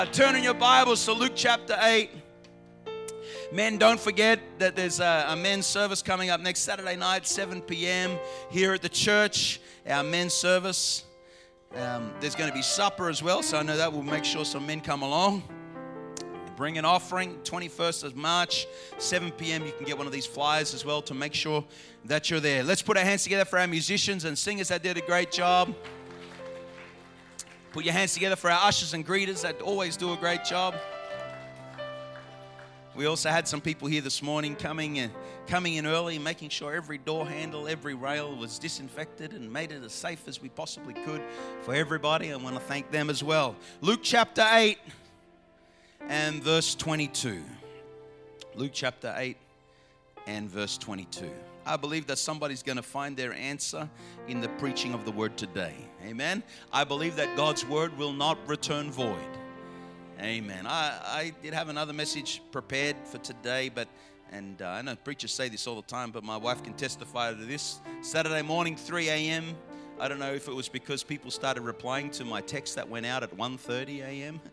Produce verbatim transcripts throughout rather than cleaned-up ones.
Uh, turn in your Bibles to Luke chapter eight. Men, don't forget that there's a, a men's service coming up next Saturday night, seven p.m. here at the church, our men's service. Um, there's going to be supper as well, so I know that will make sure some men come along. Bring an offering, twenty-first of March, seven p.m. You can get one of these flyers as well to make sure that you're there. Let's put our hands together for our musicians and singers that did a great job. Put your hands together for our ushers and greeters that always do a great job. We also had some people here this morning coming in, coming in early, making sure every door handle, every rail was disinfected and made it as safe as we possibly could for everybody. I want to thank them as well. Luke chapter eight and verse twenty-two. Luke chapter eight and verse twenty-two. I believe that somebody's going to find their answer in the preaching of the word today. Amen. I believe that God's word will not return void. Amen. I, I did have another message prepared for today, but, and uh, I know preachers say this all the time, but my wife can testify to this. Saturday morning, three a.m., I don't know if it was because people started replying to my text that went out at one thirty a.m.,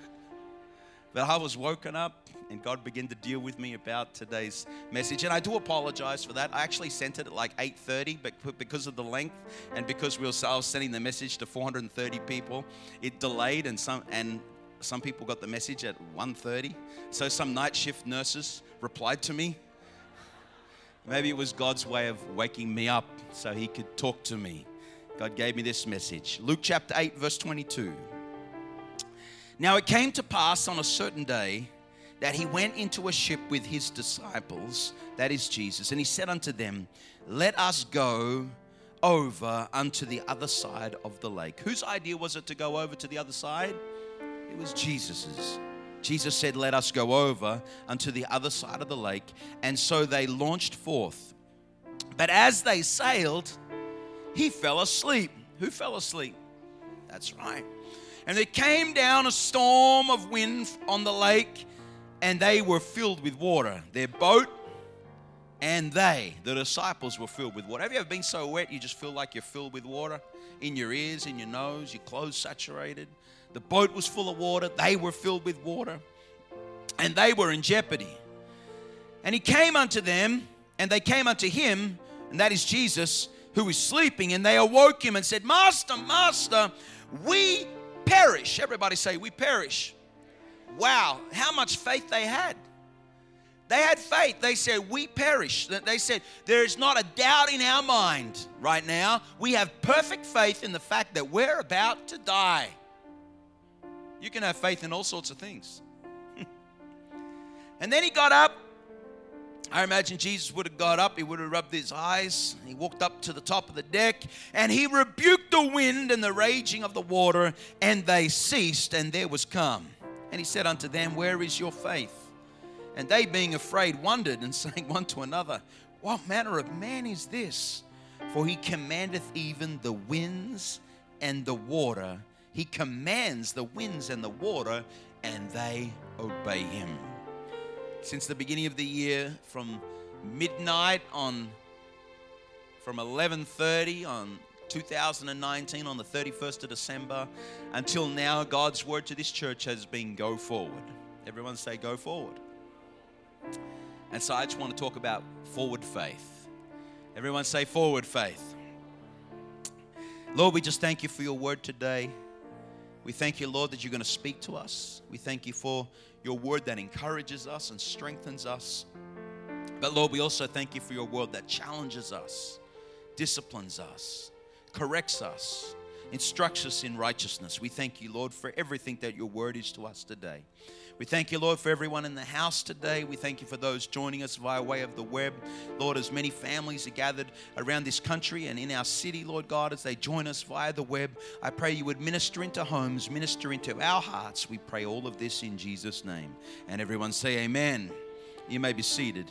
but I was woken up and God began to deal with me about today's message. And I do apologize for that. I actually sent it at like eight thirty, but because of the length and because we were, I was sending the message to four hundred thirty people, it delayed and some and some people got the message at one thirty. So some night shift nurses replied to me. Maybe it was God's way of waking me up so he could talk to me. God gave me this message. Luke chapter eight, verse twenty-two. Now it came to pass on a certain day that he went into a ship with his disciples, that is Jesus, and he said unto them, let us go over unto the other side of the lake. Whose idea was it to go over to the other side? It was Jesus's. Jesus said, let us go over unto the other side of the lake. And so they launched forth. But as they sailed, he fell asleep. Who fell asleep? That's right. And there came down a storm of wind on the lake, and they were filled with water. Their boat and they, the disciples, were filled with water. Have you ever been so wet you just feel like you're filled with water? In your ears, in your nose, your clothes saturated. The boat was full of water. They were filled with water. And they were in jeopardy. And he came unto them, and they came unto him, and that is Jesus, who was sleeping. And they awoke him and said, Master, Master, we perish. Everybody say, we perish. Wow, how much faith they had. They had faith. They said, we perish. They said, there is not a doubt in our mind right now. We have perfect faith in the fact that we're about to die. You can have faith in all sorts of things. And then he got up. I imagine Jesus would have got up. He would have rubbed his eyes. He walked up to the top of the deck, and he rebuked the wind and the raging of the water, and they ceased, and there was calm. And he said unto them, where is your faith? And they, being afraid, wondered, and saying one to another, what manner of man is this? For he commandeth even the winds and the water. He commands the winds and the water, and they obey him. Since the beginning of the year, from midnight on, from eleven thirty on two thousand nineteen, on the thirty-first of December, until now, God's word to this church has been go forward. Everyone say go forward. And so I just want to talk about forward faith. Everyone say forward faith. Lord, we just thank you for your word today. We thank you, Lord, that you're going to speak to us. We thank you for your word that encourages us and strengthens us. But Lord, we also thank you for your word that challenges us, disciplines us, corrects us, instructs us in righteousness. We thank you, Lord, for everything that your word is to us today. We thank you, Lord, for everyone in the house today. We thank you for those joining us via way of the web. Lord, as many families are gathered around this country and in our city, Lord God, as they join us via the web, I pray you would minister into homes, minister into our hearts. We pray all of this in Jesus' name. And everyone say amen. You may be seated.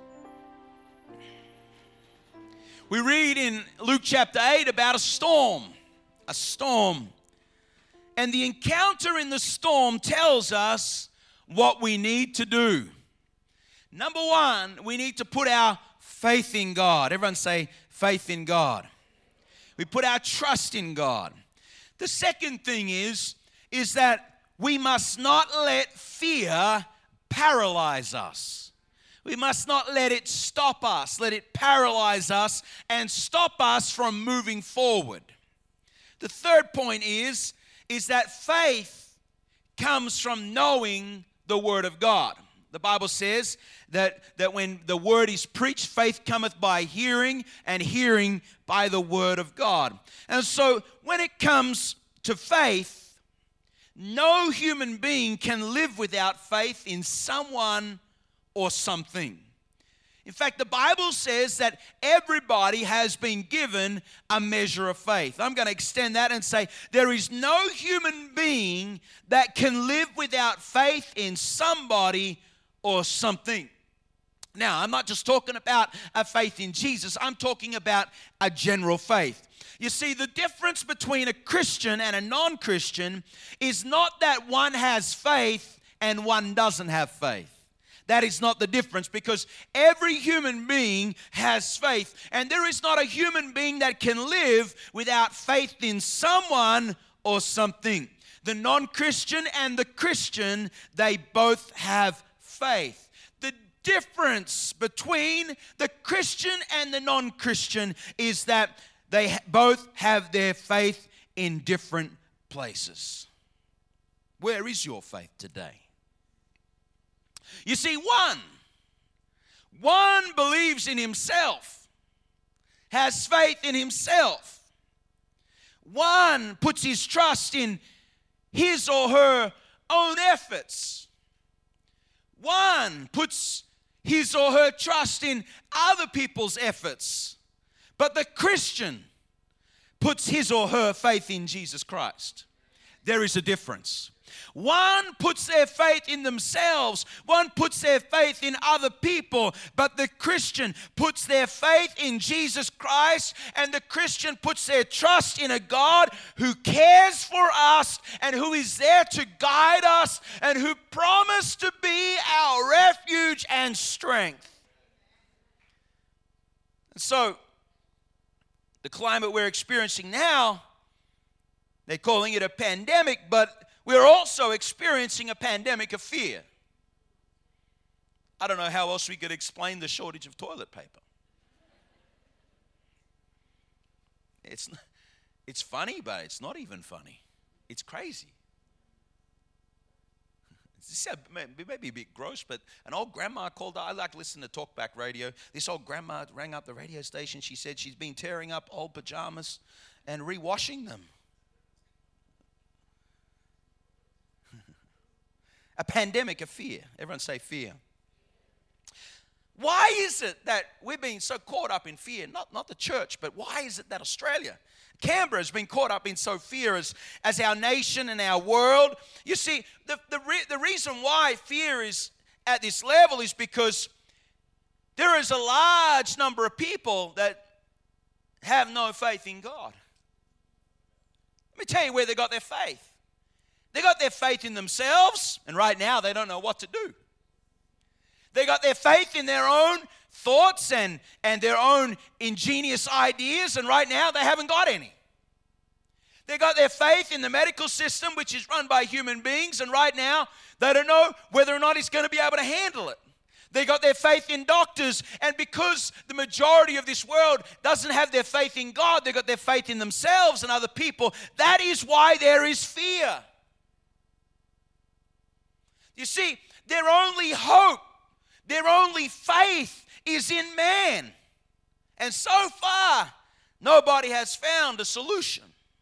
We read in Luke chapter eight about a storm. A storm. And the encounter in the storm tells us what we need to do. Number one, we need to put our faith in God. Everyone say faith in God. We put our trust in God. The second thing is, is that we must not let fear paralyze us. We must not let it stop us, let it paralyze us and stop us from moving forward. The third point is, is that faith comes from knowing the Word of God. The Bible says that, that when the Word is preached, faith cometh by hearing, and hearing by the Word of God. And so when it comes to faith, no human being can live without faith in someone or something. In fact, the Bible says that everybody has been given a measure of faith. I'm going to extend that and say there is no human being that can live without faith in somebody or something. Now, I'm not just talking about a faith in Jesus. I'm talking about a general faith. You see, the difference between a Christian and a non-Christian is not that one has faith and one doesn't have faith. That is not the difference, because every human being has faith. And there is not a human being that can live without faith in someone or something. The non-Christian and the Christian, they both have faith. The difference between the Christian and the non-Christian is that they both have their faith in different places. Where is your faith today? You see, one, one believes in himself, has faith in himself. One puts his trust in his or her own efforts. One puts his or her trust in other people's efforts. But the Christian puts his or her faith in Jesus Christ. There is a difference. One puts their faith in themselves. One puts their faith in other people. But the Christian puts their faith in Jesus Christ. And the Christian puts their trust in a God who cares for us and who is there to guide us and who promised to be our refuge and strength. And so, the climate we're experiencing now, they're calling it a pandemic, but we're also experiencing a pandemic of fear. I don't know how else we could explain the shortage of toilet paper. It's, it's funny, but it's not even funny. It's crazy. This may be a bit gross, but an old grandma called. I like to listen to talkback radio. This old grandma rang up the radio station. She said she's been tearing up old pajamas and rewashing them. A pandemic of fear. Everyone say fear. Why is it that we've been so caught up in fear? Not, not the church, but why is it that Australia, Canberra has been caught up in so fear as, as our nation and our world? You see, the, the, re, the reason why fear is at this level is because there is a large number of people that have no faith in God. Let me tell you where they got their faith. They got their faith in themselves, and right now they don't know what to do. They got their faith in their own thoughts and, and their own ingenious ideas, and right now they haven't got any. They got their faith in the medical system, which is run by human beings, and right now they don't know whether or not it's going to be able to handle it. They got their faith in doctors, and because the majority of this world doesn't have their faith in God, they got their faith in themselves and other people. That is why there is fear. You see, their only hope, their only faith is in man. And so far, nobody has found a solution.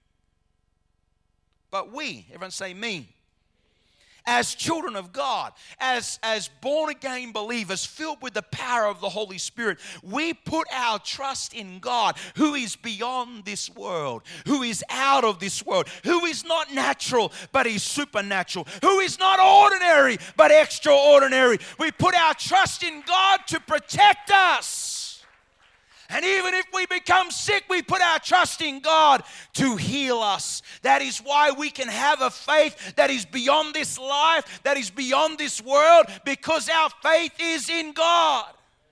But we, everyone say me, as children of God, as, as born-again believers filled with the power of the Holy Spirit, we put our trust in God, who is beyond this world, who is out of this world, who is not natural, but is supernatural, who is not ordinary, but extraordinary. We put our trust in God to protect us. And even if we become sick, we put our trust in God to heal us. That is why we can have a faith that is beyond this life, that is beyond this world, because our faith is in God.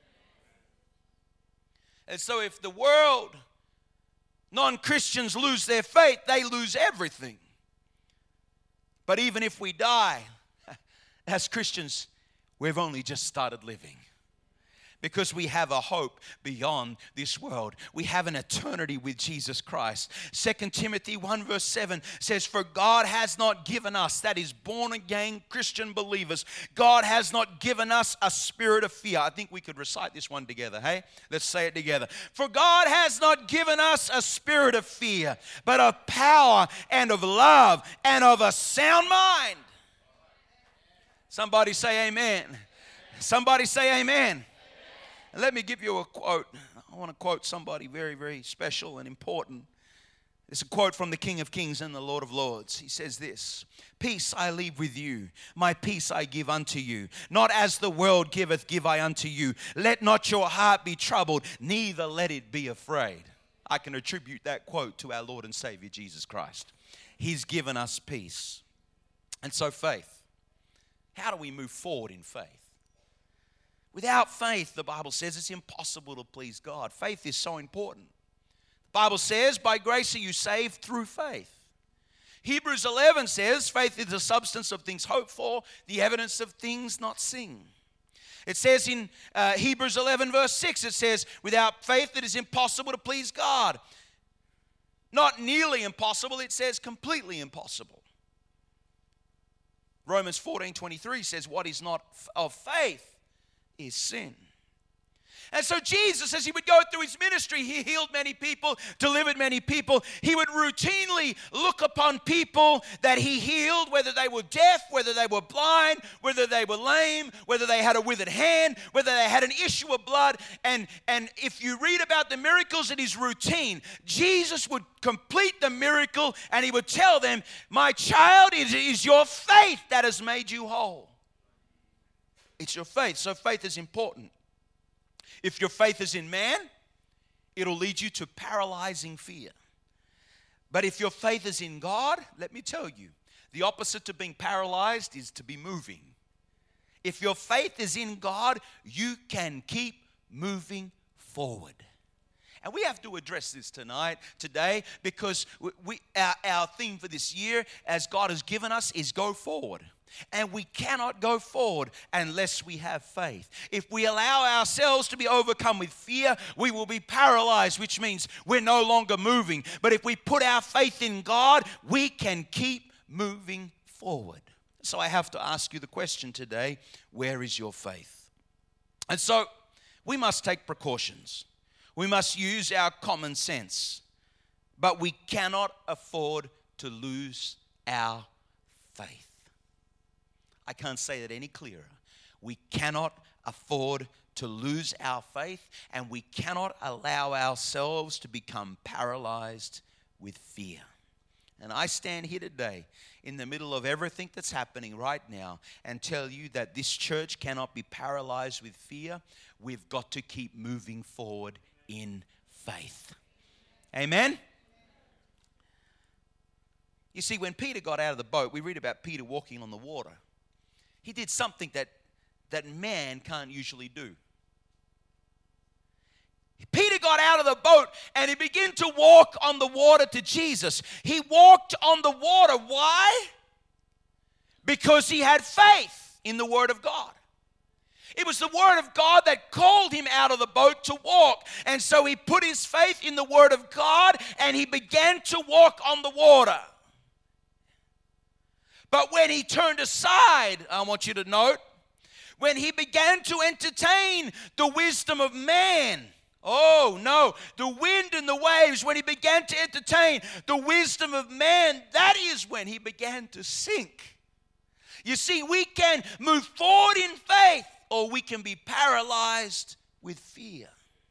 And so if the world, non-Christians lose their faith, they lose everything. But even if we die, as Christians, we've only just started living. Because we have a hope beyond this world. We have an eternity with Jesus Christ. Second Timothy one verse seven says, for God has not given us, that is born again Christian believers, God has not given us a spirit of fear. I think we could recite this one together, hey? Let's say it together. For God has not given us a spirit of fear, but of power and of love and of a sound mind. Somebody say amen. Somebody say amen. And let me give you a quote. I want to quote somebody very, very special and important. It's a quote from the King of Kings and the Lord of Lords. He says this, peace I leave with you, my peace I give unto you. Not as the world giveth, give I unto you. Let not your heart be troubled, neither let it be afraid. I can attribute that quote to our Lord and Savior, Jesus Christ. He's given us peace. And so faith. How do we move forward in faith? Without faith, the Bible says, it's impossible to please God. Faith is so important. The Bible says, by grace are you saved through faith. Hebrews eleven says, faith is the substance of things hoped for, the evidence of things not seen. It says in uh, Hebrews eleven verse six, it says, without faith it is impossible to please God. Not nearly impossible, it says completely impossible. Romans fourteen twenty-three says, what is not of faith is sin. And so Jesus, as he would go through his ministry, he healed many people, delivered many people. He would routinely look upon people that he healed, whether they were deaf, whether they were blind, whether they were lame, whether they had a withered hand, whether they had an issue of blood. And, and if you read about the miracles in his routine, Jesus would complete the miracle and he would tell them, my child, it is your faith that has made you whole. It's your faith. So faith is important. If your faith is in man, it'll lead you to paralyzing fear. But if your faith is in God, let me tell you, the opposite to being paralyzed is to be moving. If your faith is in God, you can keep moving forward. And we have to address this tonight, today, because we, our, our theme for this year, as God has given us, is go forward. And we cannot go forward unless we have faith. If we allow ourselves to be overcome with fear, we will be paralyzed, which means we're no longer moving. But if we put our faith in God, we can keep moving forward. So I have to ask you the question today, where is your faith? And so we must take precautions. We must use our common sense. But we cannot afford to lose our faith. I can't say that any clearer. We cannot afford to lose our faith, and we cannot allow ourselves to become paralyzed with fear. And I stand here today in the middle of everything that's happening right now and tell you that this church cannot be paralyzed with fear. We've got to keep moving forward in faith. Amen? You see, when Peter got out of the boat, we read about Peter walking on the water. He did something that, that man can't usually do. Peter got out of the boat and he began to walk on the water to Jesus. He walked on the water. Why? Because he had faith in the Word of God. It was the Word of God that called him out of the boat to walk. And so he put his faith in the Word of God and he began to walk on the water. But when he turned aside, I want you to note, when he began to entertain the wisdom of man, oh no, the wind and the waves, when he began to entertain the wisdom of man, that is when he began to sink. You see, we can move forward in faith or we can be paralyzed with fear.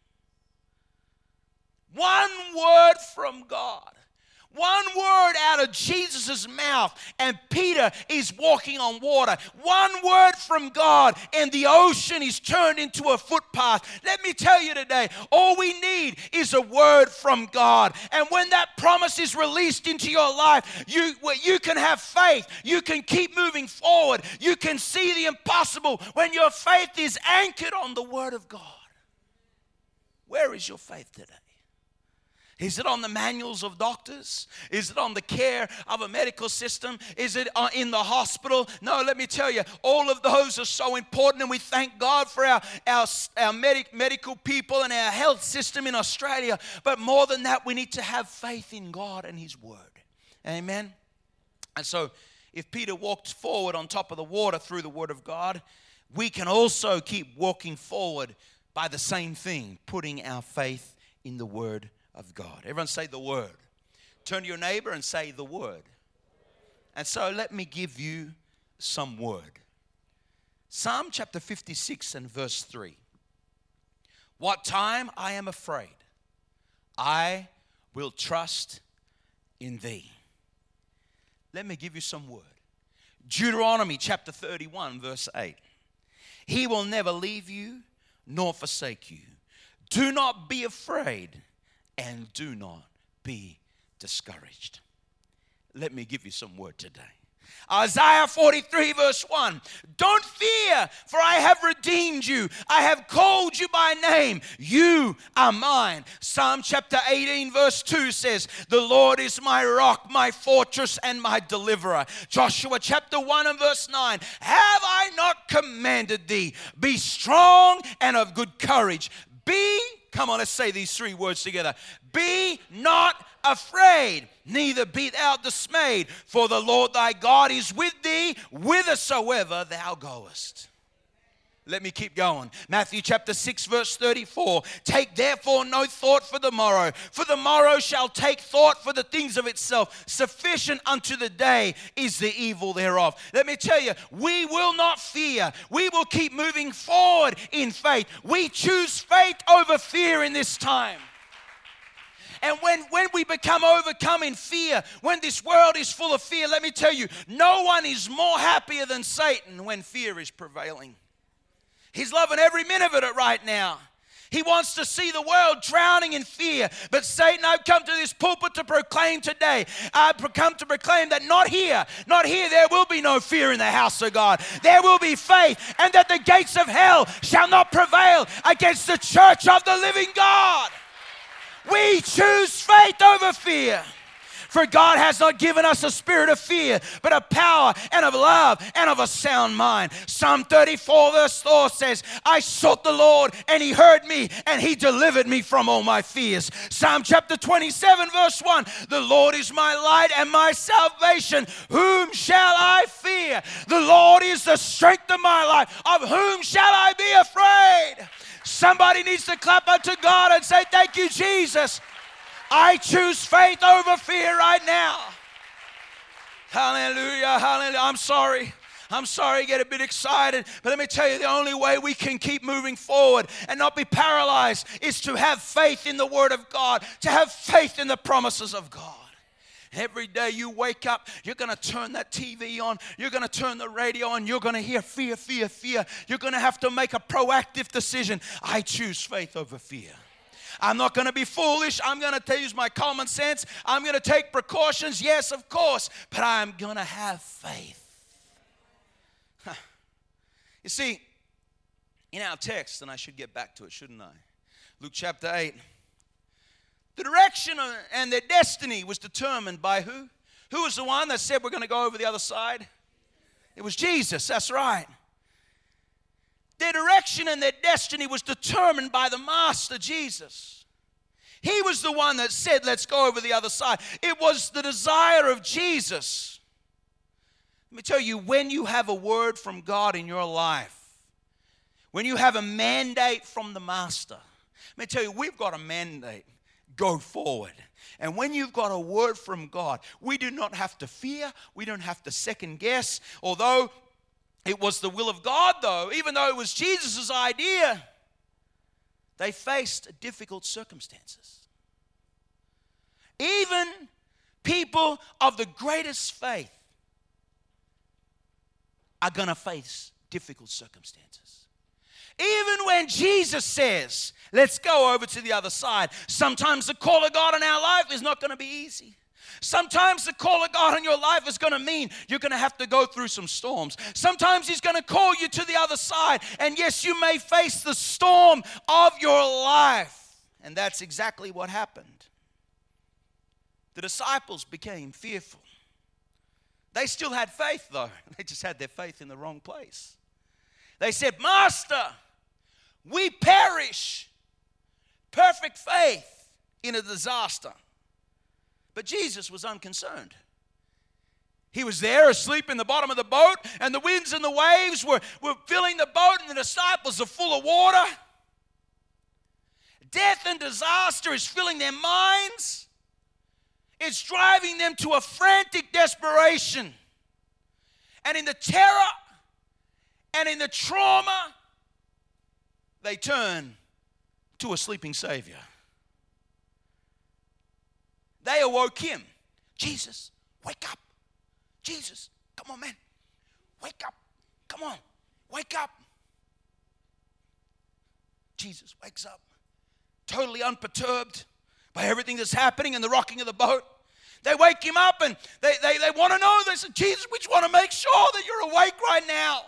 One word from God. One word out of Jesus' mouth, and Peter is walking on water. One word from God, and the ocean is turned into a footpath. Let me tell you today, all we need is a word from God. And when that promise is released into your life, you, you can have faith. You can keep moving forward. You can see the impossible when your faith is anchored on the Word of God. Where is your faith today? Is it on the manuals of doctors? Is it on the care of a medical system? Is it in the hospital? No, let me tell you, all of those are so important, and we thank God for our, our, our medic, medical people and our health system in Australia. But more than that, we need to have faith in God and His Word. Amen? And so, if Peter walked forward on top of the water through the Word of God, we can also keep walking forward by the same thing, putting our faith in the Word of God. Everyone say the Word. Turn to your neighbor and say the Word. And so let me give you some word. Psalm chapter fifty-six and verse three. What time I am afraid, I will trust in thee. Let me give you some word. Deuteronomy chapter thirty-one verse eight. He will never leave you nor forsake you. Do not be afraid and do not be discouraged. Let me give you some word today. Isaiah forty-three verse one. Don't fear, for I have redeemed you. I have called you by name. You are mine. Psalm chapter eighteen verse two says, the Lord is my rock, my fortress, and my deliverer. Joshua chapter one and verse nine. Have I not commanded thee? Be strong and of good courage. Be, come on, let's say these three words together. Be not afraid, neither be thou dismayed, for the Lord thy God is with thee whithersoever thou goest. Let me keep going. Matthew chapter six verse thirty-four. Take therefore no thought for the morrow, for the morrow shall take thought for the things of itself. Sufficient unto the day is the evil thereof. Let me tell you, we will not fear. We will keep moving forward in faith. We choose faith over fear in this time. And when, when we become overcome in fear, when this world is full of fear, let me tell you, no one is more happier than Satan when fear is prevailing. He's loving every minute of it right now. He wants to see the world drowning in fear. But Satan, I've come to this pulpit to proclaim today. I've come to proclaim that not here, not here, there will be no fear in the house of God. There will be faith, and that the gates of hell shall not prevail against the church of the living God. We choose faith over fear. For God has not given us a spirit of fear, but of power and of love and of a sound mind. Psalm thirty-four verse four says, I sought the Lord and He heard me and He delivered me from all my fears. Psalm chapter twenty-seven verse one, the Lord is my light and my salvation. Whom shall I fear? The Lord is the strength of my life. Of whom shall I be afraid? Somebody needs to clap unto God and say, thank you, Jesus. I choose faith over fear right now. Hallelujah, hallelujah. I'm sorry. I'm sorry I get a bit excited, but let me tell you, the only way we can keep moving forward and not be paralyzed is to have faith in the Word of God, to have faith in the promises of God. Every day you wake up, you're going to turn that T V on, you're going to turn the radio on, you're going to hear fear, fear, fear. You're going to have to make a proactive decision. I choose faith over fear. I'm not going to be foolish. I'm going to use my common sense. I'm going to take precautions. Yes, of course. But I'm going to have faith. Huh. You see, in our text, and I should get back to it, shouldn't I? Luke chapter eight. The direction and their destiny was determined by who? Who was the one that said we're going to go over the other side? It was Jesus. That's right. Their direction and their destiny was determined by the Master, Jesus. He was the one that said, let's go over the other side. It was the desire of Jesus. Let me tell you, when you have a word from God in your life, when you have a mandate from the Master, let me tell you, we've got a mandate. Go forward. And when you've got a word from God, we do not have to fear. We don't have to second guess. Although it was the will of God, though, even though it was Jesus' idea, they faced difficult circumstances. Even people of the greatest faith are going to face difficult circumstances. Even when Jesus says, let's go over to the other side, sometimes the call of God in our life is not going to be easy. Sometimes the call of God in your life is going to mean you're going to have to go through some storms. Sometimes He's going to call you to the other side. And yes, you may face the storm of your life. And that's exactly what happened. The disciples became fearful. They still had faith, though. They just had their faith in the wrong place. They said, Master, we perish. Perfect faith in a disaster. But Jesus was unconcerned. He was there asleep in the bottom of the boat, and the winds and the waves were, were filling the boat, and the disciples are full of water. Death and disaster is filling their minds. It's driving them to a frantic desperation. And in the terror and in the trauma, they turn to a sleeping Savior. They awoke him. Jesus, wake up. Jesus, come on, man. Wake up. Come on. Wake up. Jesus wakes up, totally unperturbed by everything that's happening and the rocking of the boat. They wake him up and they, they, they want to know. They say, Jesus, we just want to make sure that you're awake right now.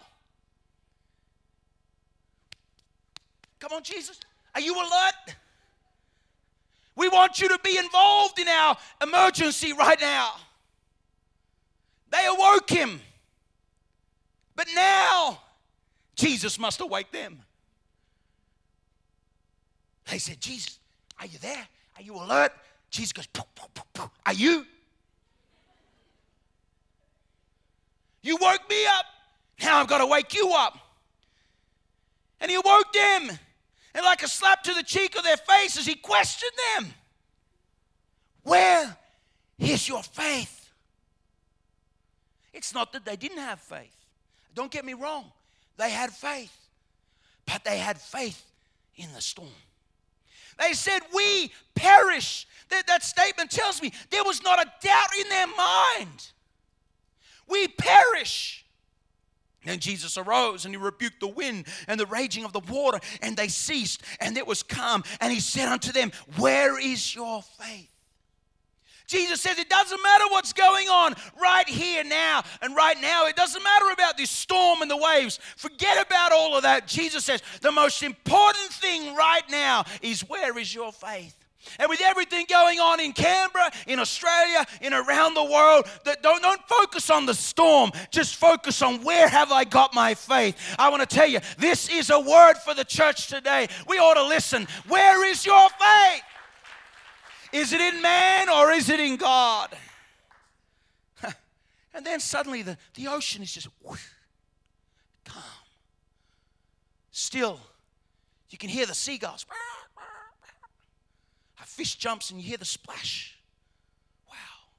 Come on, Jesus. Are you alert? We want you to be involved in our emergency right now. They awoke him. But now, Jesus must awake them. They said, Jesus, are you there? Are you alert? Jesus goes, poof, poof, poof, poof. Are you? You woke me up. Now I've got to wake you up. And he awoke them. And like a slap to the cheek of their faces, he questioned them. Where is your faith? It's not that they didn't have faith. Don't get me wrong. They had faith. But they had faith in the storm. They said, we perish. That, that statement tells me there was not a doubt in their mind. We perish. Then Jesus arose and he rebuked the wind and the raging of the water, and they ceased, and it was calm. And he said unto them, where is your faith? Jesus says it doesn't matter what's going on right here now and right now. It doesn't matter about this storm and the waves. Forget about all of that. Jesus says the most important thing right now is, where is your faith? And with everything going on in Canberra, in Australia, in around the world, that don't, don't focus on the storm. Just focus on, where have I got my faith? I want to tell you, this is a word for the church today. We ought to listen. Where is your faith? Is it in man or is it in God? And then suddenly the, the ocean is just whoosh, calm. Still, you can hear the seagulls. A fish jumps and you hear the splash. Wow.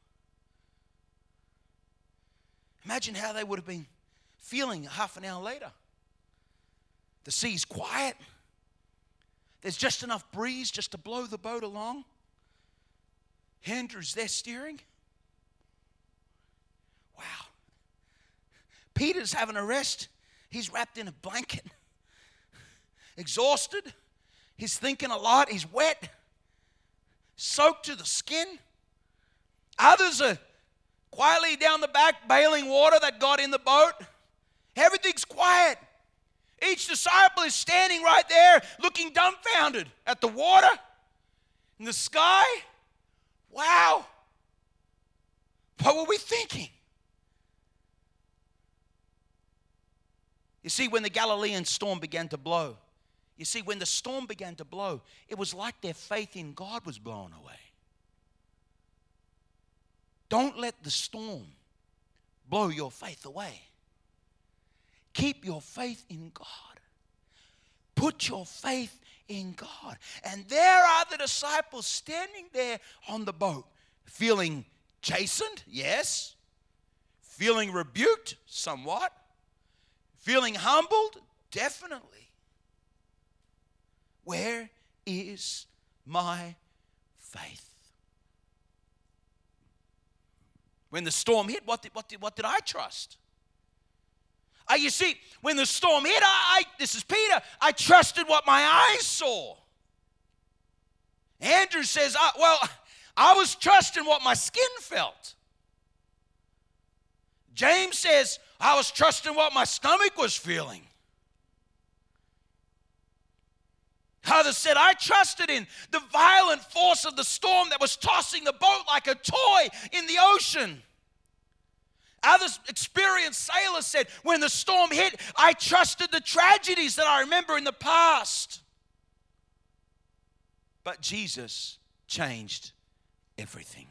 Imagine how they would have been feeling half an hour later. The sea's quiet. There's just enough breeze just to blow the boat along. Andrew's there steering. Wow. Peter's having a rest. He's wrapped in a blanket. Exhausted. He's thinking a lot. He's wet. Soaked to the skin. Others are quietly down the back bailing water that got in the boat. Everything's quiet. Each disciple is standing right there looking dumbfounded at the water, in the sky. Wow. What were we thinking? You see, when the Galilean storm began to blow, you see, when the storm began to blow, it was like their faith in God was blown away. Don't let the storm blow your faith away. Keep your faith in God. Put your faith in God. And there are the disciples standing there on the boat, feeling chastened, yes. Feeling rebuked, somewhat. Feeling humbled, definitely. Where is my faith? When the storm hit, what did, what did, what did I trust? Uh, you see, when the storm hit, I, I, this is Peter, I trusted what my eyes saw. Andrew says, uh, well, I was trusting what my skin felt. James says, I was trusting what my stomach was feeling. Others said, I trusted in the violent force of the storm that was tossing the boat like a toy in the ocean. Others experienced sailors said, when the storm hit, I trusted the tragedies that I remember in the past. But Jesus changed everything.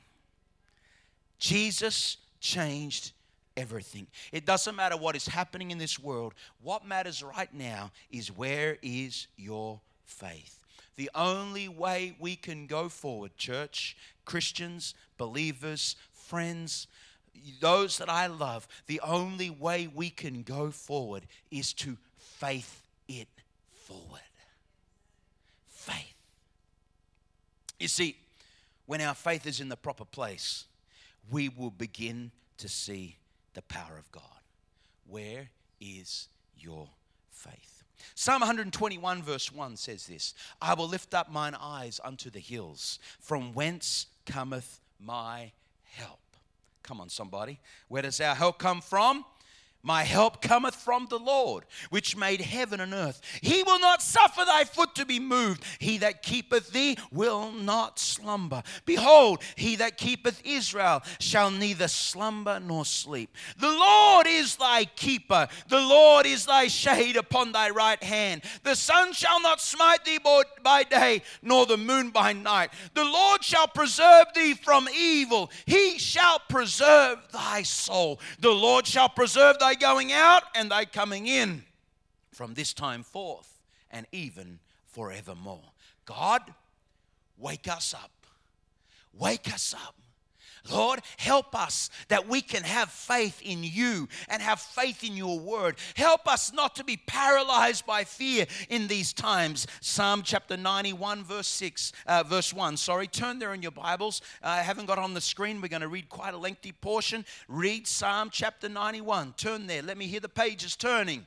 Jesus changed everything. It doesn't matter what is happening in this world. What matters right now is, where is your faith? The only way we can go forward, church, Christians, believers, friends, those that I love, the only way we can go forward is to faith it forward. Faith. You see, when our faith is in the proper place, we will begin to see the power of God. Where is your faith? Psalm one twenty-one verse one says this, I will lift up mine eyes unto the hills, from whence cometh my help. Come on, somebody. Where does our help come from? My help cometh from the Lord, which made heaven and earth. He will not suffer thy foot to be moved. He that keepeth thee will not slumber. Behold, he that keepeth Israel shall neither slumber nor sleep. The Lord is thy keeper. The Lord is thy shade upon thy right hand. The sun shall not smite thee by day, nor the moon by night. The Lord shall preserve thee from evil. He shall preserve thy soul. The Lord shall preserve thy going out and thy coming in from this time forth and even forevermore. God, wake us up. Wake us up. Lord, help us that we can have faith in you and have faith in your word. Help us not to be paralyzed by fear in these times. Psalm chapter ninety-one verse six, uh, verse one. Sorry, turn there in your Bibles. Uh, I haven't got it on the screen. We're going to read quite a lengthy portion. Read Psalm chapter ninety-one. Turn there. Let me hear the pages turning.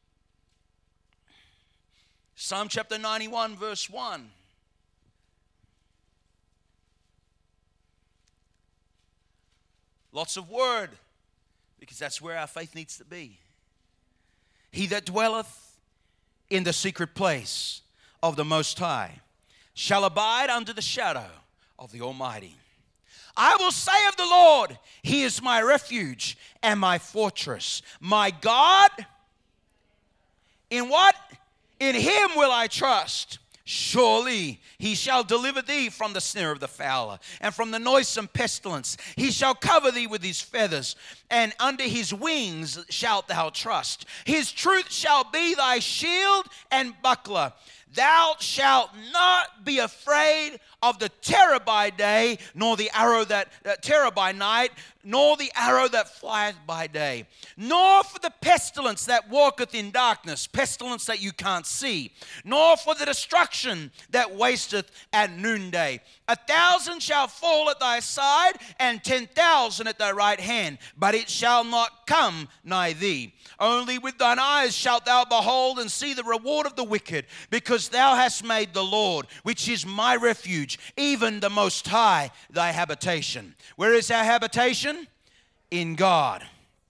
Psalm chapter ninety-one verse one. Lots of word, because that's where our faith needs to be. He that dwelleth in the secret place of the Most High shall abide under the shadow of the Almighty. I will say of the Lord, He is my refuge and my fortress. My God, in what? In Him will I trust. Surely he shall deliver thee from the snare of the fowler and from the noisome pestilence. He shall cover thee with his feathers, and under his wings shalt thou trust. His truth shall be thy shield and buckler. Thou shalt not be afraid of the terror by day, nor the arrow that uh, terror by night, nor the arrow that flieth by day, nor for the pestilence that walketh in darkness, pestilence that you can't see, nor for the destruction that wasteth at noonday. A thousand shall fall at thy side, and ten thousand at thy right hand, but it shall not come nigh thee. Only with thine eyes shalt thou behold and see the reward of the wicked, because thou hast made the Lord, which is my refuge, even the Most High, thy habitation. Where is our habitation? In God.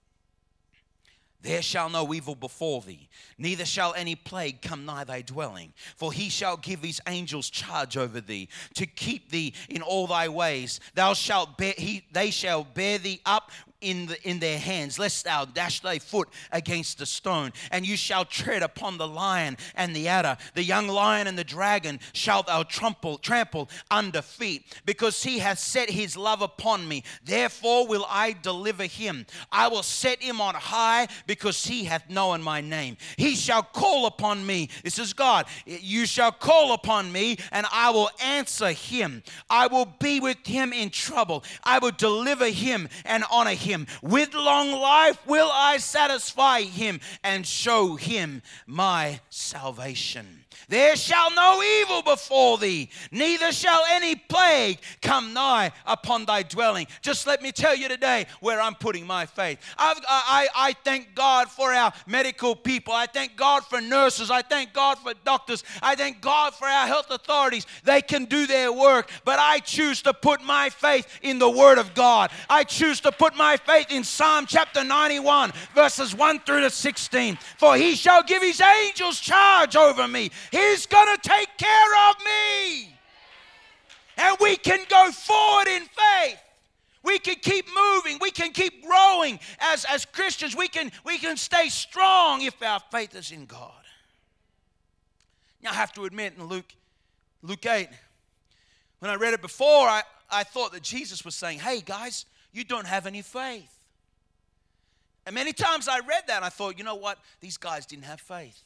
There shall no evil befall thee, neither shall any plague come nigh thy dwelling. For he shall give his angels charge over thee, to keep thee in all thy ways. Thou shalt bear, he, they shall bear thee up in the, in their hands, lest thou dash thy foot against a stone. And you shall tread upon the lion and the adder, the young lion and the dragon shalt thou trample, trample under feet. Because he hath set his love upon me, therefore will I deliver him. I will set him on high, because he hath known my name. He shall call upon me. This is God. You shall call upon me, and I will answer him. I will be with him in trouble. I will deliver him and honor him. With long life will I satisfy him and show him my salvation. There shall no evil befall thee, neither shall any plague come nigh upon thy dwelling. Just let me tell you today where I'm putting my faith. I've, I, I thank God for our medical people. I thank God for nurses. I thank God for doctors. I thank God for our health authorities. They can do their work, but I choose to put my faith in the Word of God. I choose to put my faith in Psalm chapter ninety-one, verses one through to sixteen. For he shall give his angels charge over me. He's going to take care of me. And we can go forward in faith. We can keep moving. We can keep growing as, as Christians. We can, we can stay strong if our faith is in God. Now, I have to admit, in Luke, Luke eight, when I read it before, I, I thought that Jesus was saying, hey, guys, you don't have any faith. And many times I read that and I thought, you know what? These guys didn't have faith.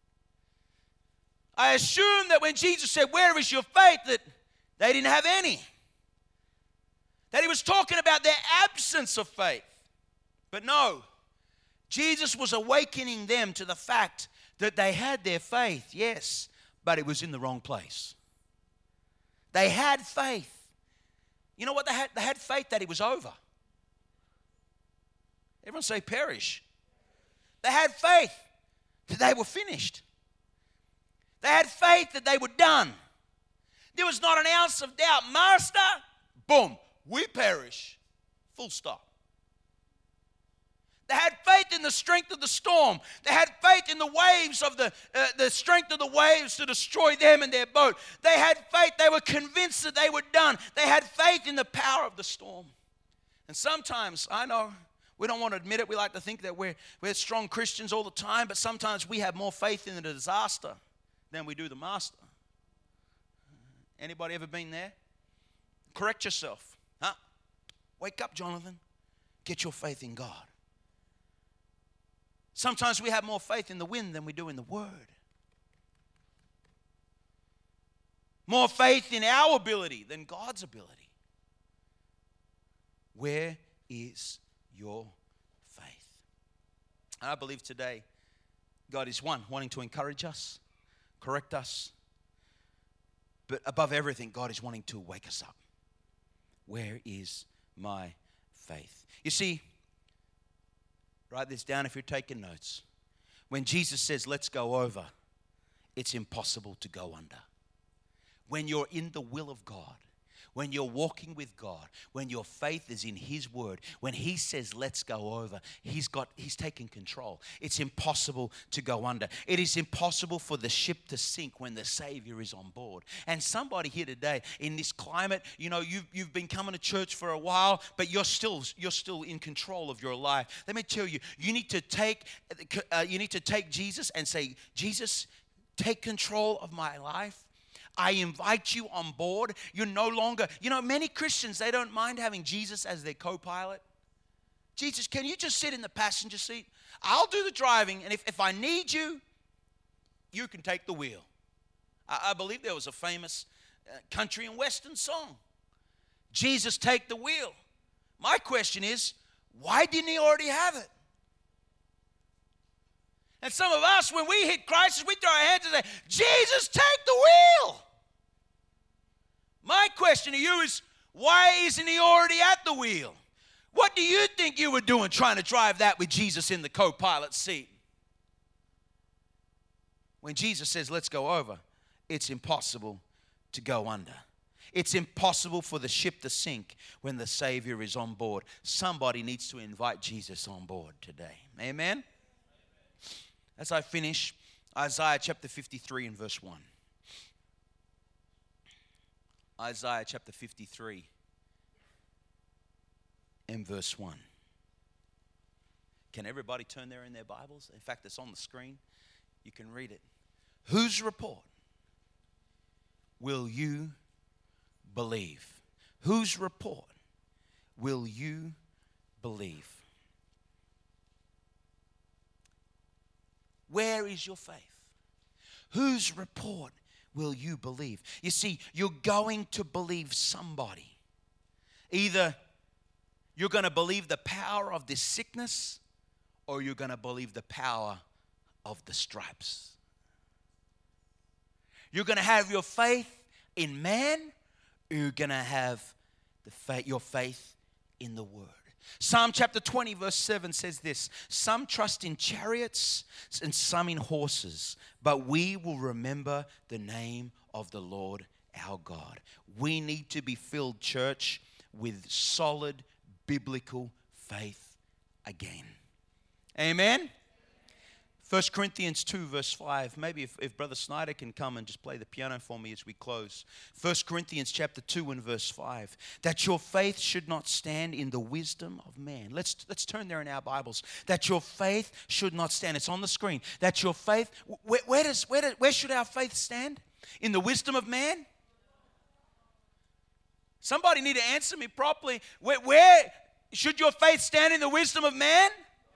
I assumed that when Jesus said, where is your faith, that they didn't have any. That he was talking about their absence of faith. But no, Jesus was awakening them to the fact that they had their faith, yes, but it was in the wrong place. They had faith. You know what they had? They had faith that it was over. Everyone say perish. They had faith that they were finished. They had faith that they were done. There was not an ounce of doubt. Master, boom, we perish. Full stop. They had faith in the strength of the storm. They had faith in the waves of the, uh, the strength of the waves to destroy them and their boat. They had faith. They were convinced that they were done. They had faith in the power of the storm. And sometimes, I know, we don't want to admit it. We like to think that we're, we're strong Christians all the time, but sometimes we have more faith in the disaster than we do the master. Anybody ever been there? Correct yourself. Huh? Wake up, Jonathan. Get your faith in God. Sometimes we have more faith in the wind than we do in the Word. More faith in our ability than God's ability. Where is your faith? And I believe today God is one, wanting to encourage us, correct us. But above everything, God is wanting to wake us up. Where is my faith? You see, write this down if you're taking notes. When Jesus says, let's go over, it's impossible to go under. When you're in the will of God, when you're walking with God, when your faith is in His Word, when He says, let's go over, He's got, He's taking control. It's impossible to go under. It is impossible for the ship to sink when the Savior is on board. And somebody here today, in this climate, you know, you've, you've been coming to church for a while, but you're still, you're still in control of your life. Let me tell you, you need to take, uh, you need to take Jesus and say, Jesus, take control of my life. I invite you on board. You're no longer, you know, many Christians, they don't mind having Jesus as their co-pilot. Jesus, can you just sit in the passenger seat? I'll do the driving, and if, if I need you, you can take the wheel. I, I believe there was a famous uh, country and western song. Jesus, take the wheel. My question is, why didn't He already have it? And some of us, when we hit crisis, we throw our hands and say, Jesus, take the wheel. My question to you is, why isn't He already at the wheel? What do you think you were doing trying to drive that with Jesus in the co-pilot seat? When Jesus says, let's go over, it's impossible to go under. It's impossible for the ship to sink when the Savior is on board. Somebody needs to invite Jesus on board today. Amen? As I finish, Isaiah chapter fifty-three and verse one. Isaiah chapter fifty-three and verse one. Can everybody turn there in their Bibles? In fact, it's on the screen. You can read it. Whose report will you believe? Whose report will you believe? Where is your faith? Whose report will you believe? You see, you're going to believe somebody. Either you're going to believe the power of this sickness, or you're going to believe the power of the stripes. You're going to have your faith in man, or you're going to have the faith, your faith in the Word. Psalm chapter twenty verse seven says this: some trust in chariots and some in horses, but we will remember the name of the Lord our God. We need to be filled, church, with solid biblical faith again. Amen. First Corinthians two, verse five. Maybe if, if Brother Snyder can come and just play the piano for me as we close. First Corinthians chapter two and verse five. That your faith should not stand in the wisdom of man. Let's, let's turn there in our Bibles. That your faith should not stand. It's on the screen. That your faith, where, where, does, where, does, where should our faith stand? In the wisdom of man? Somebody need to answer me properly. Where, where should your faith stand in the wisdom of man?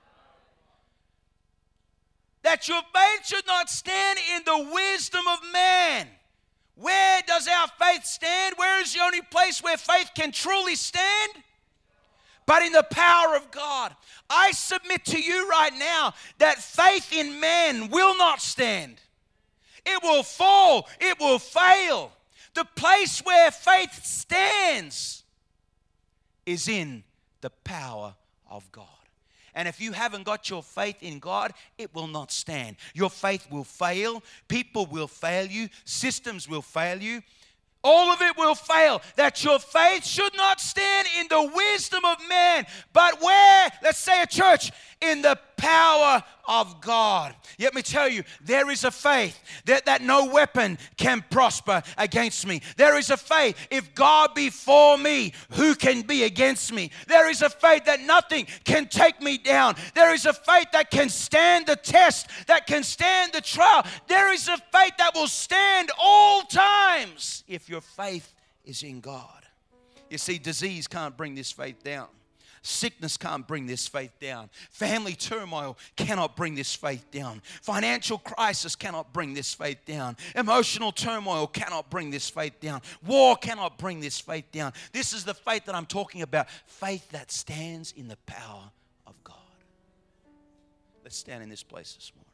That your faith should not stand in the wisdom of man. Where does our faith stand? Where is the only place where faith can truly stand? But in the power of God. I submit to you right now that faith in man will not stand. It will fall. It will fail. The place where faith stands is in the power of God. And if you haven't got your faith in God, it will not stand. Your faith will fail. People will fail you. Systems will fail you. All of it will fail. That your faith should not stand in the wisdom of man, but where, let's say a church, in the power of God. Let me tell you, there is a faith that, that no weapon can prosper against me. There is a faith, if God be for me, who can be against me? There is a faith that nothing can take me down. There is a faith that can stand the test, that can stand the trial. There is a faith that will stand all times if your faith is in God. You see, disease can't bring this faith down. Sickness can't bring this faith down. Family turmoil cannot bring this faith down. Financial crisis cannot bring this faith down. Emotional turmoil cannot bring this faith down. War cannot bring this faith down. This is the faith that I'm talking about. Faith that stands in the power of God. Let's stand in this place this morning.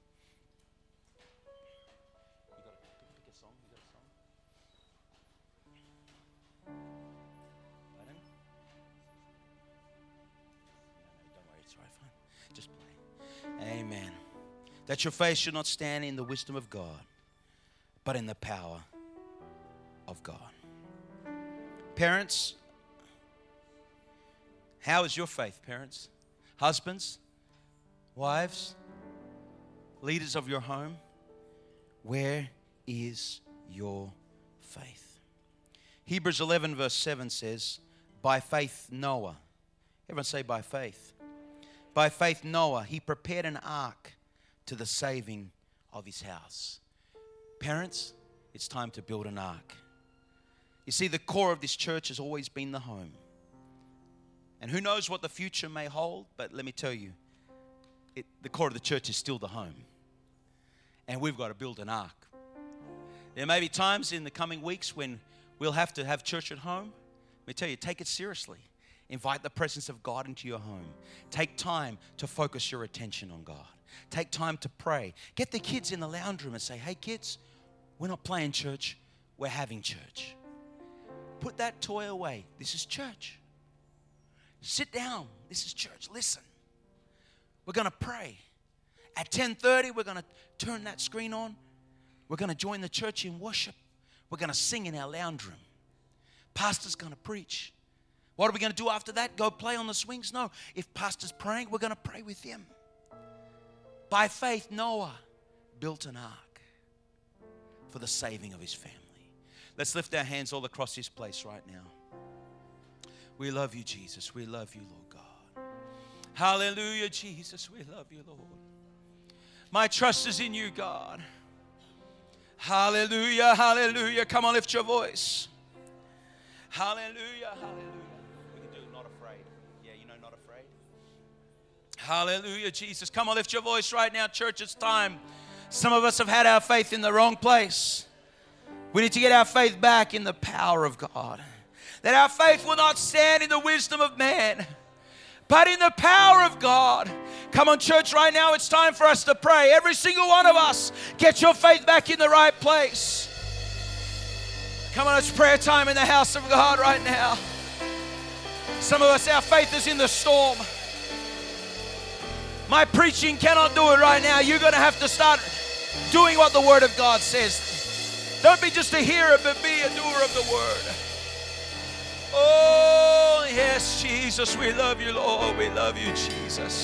Amen. That your faith should not stand in the wisdom of God, but in the power of God. Parents, how is your faith, parents? Husbands, wives, leaders of your home, where is your faith? Hebrews eleven verse seven says, by faith Noah. Everyone say by faith. By faith Noah, he prepared an ark to the saving of his house. Parents, it's time to build an ark. You see, the core of this church has always been the home. And who knows what the future may hold, but let me tell you, it, the core of the church is still the home. And we've got to build an ark. There may be times in the coming weeks when we'll have to have church at home. Let me tell you, take it seriously. Invite the presence of God into your home. Take time to focus your attention on God. Take time to pray. Get the kids in the lounge room and say, hey kids, we're not playing church, we're having church. Put that toy away. This is church. Sit down. This is church. Listen. We're going to pray. At ten thirty, we're going to turn that screen on. We're going to join the church in worship. We're going to sing in our lounge room. Pastor's going to preach. What are we going to do after that? Go play on the swings? No. If pastor's praying, we're going to pray with him. By faith, Noah built an ark for the saving of his family. Let's lift our hands all across this place right now. We love you, Jesus. We love you, Lord God. Hallelujah, Jesus. We love you, Lord. My trust is in you, God. Hallelujah, hallelujah. Come on, lift your voice. Hallelujah, hallelujah. Not afraid. Yeah, you know, not afraid. Hallelujah, Jesus. Come on, lift your voice right now, church. It's time. Some of us have had our faith in the wrong place. We need to get our faith back in the power of God. That our faith will not stand in the wisdom of man, but in the power of God. Come on, church, right now it's time for us to pray. Every single one of us, get your faith back in the right place. Come on, it's prayer time in the house of God right now. Some of us, our faith is in the storm. My preaching cannot do it right now. You're going to have to start doing what the Word of God says. Don't be just a hearer, but be a doer of the Word. Oh, yes, Jesus, we love you, Lord. We love you, Jesus.